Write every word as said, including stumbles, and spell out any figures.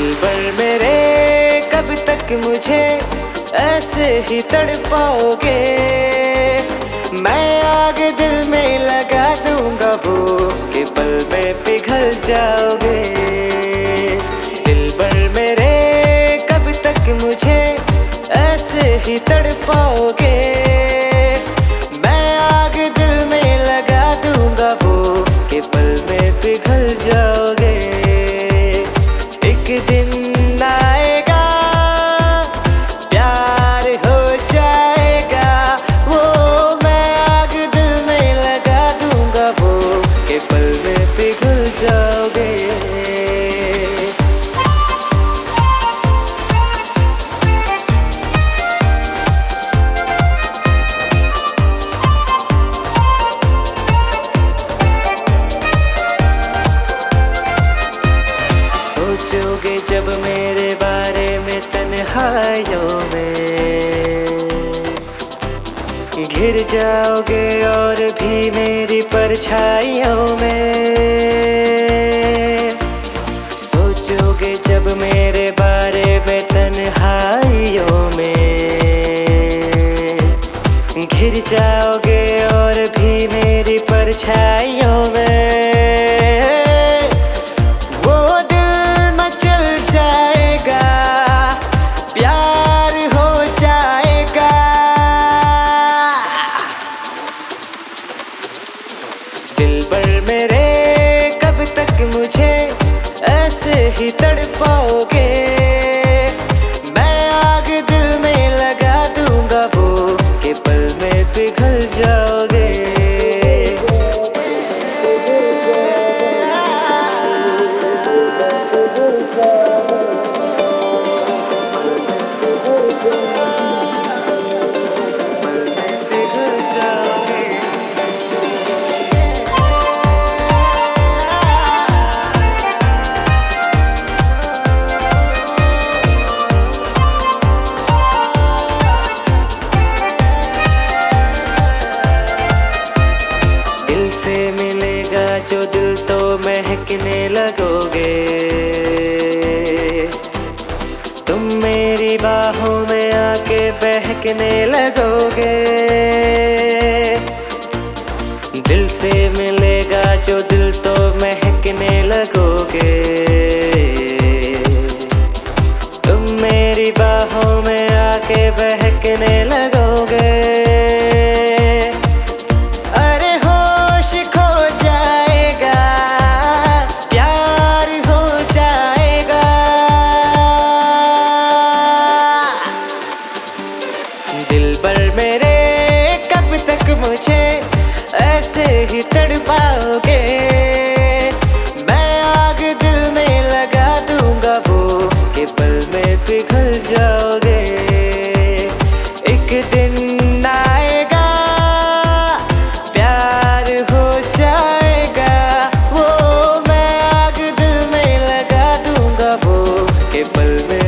दिलबर मेरे कब तक मुझे ऐसे ही तड़पाओगे। मैं आग दिल में लगा दूंगा वो कि पल में पिघल जाओगे। दिलबर मेरे कब तक मुझे ऐसे ही तड़पाओगे। मैं आग दिल में लगा दूंगा वो कि पल में पिघल जाओगे। एक दिन आएगा प्यार हो जाएगा वो, मैं आग दिल में लगा दूंगा वो कि पल में पिघल जाओगे। सोचोगे जब मेरे बारे में तन्हाइयों में, घिर जाओगे और भी मेरी परछाइयों में। सोचोगे जब मेरे बारे में तन्हाइयों में, घिर जाओगे और भी मेरी परछाइयों में। दिलबर मेरे कब तक मुझे ऐसे ही तड़पाओगे। मैं आग दिल में लगा दूंगा वो कि पल में पिघल जाओगे। से मिलेगा जो दिल तो महकने लगोगे। तुम मेरी बाहों में आके बहकने लगोगे। दिल से मिलेगा जो दिल तो महकने लगोगे। तुम मेरी बाहों में आके बहकने लगोगे। दिलबर मेरे कब तक मुझे ऐसे ही तड़पाओगे। मैं आग दिल में लगा दूंगा वो कि पल में पिघल जाओगे। एक दिन आएगा प्यार हो जाएगा वो, मैं आग दिल में लगा दूंगा वो कि पल में